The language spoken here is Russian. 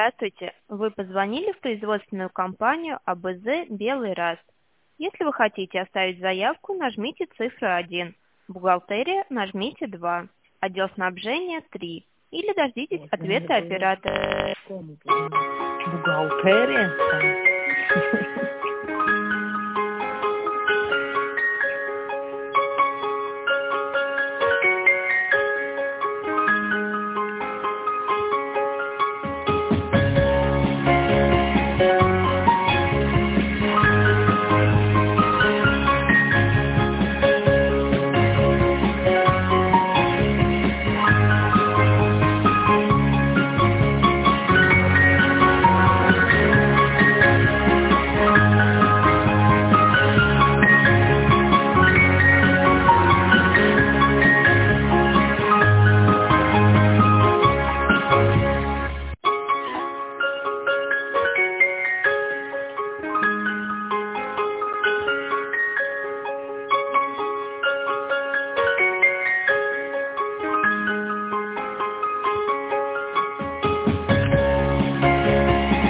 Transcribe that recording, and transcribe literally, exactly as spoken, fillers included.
Здравствуйте. Вы позвонили в производственную компанию А Б З «Белый Раст». Если вы хотите оставить заявку, нажмите цифру один. Бухгалтерия нажмите два. Отдел снабжения три. Или дождитесь Вот, ответа надо было оператора. кому позвонить. Бухгалтерия?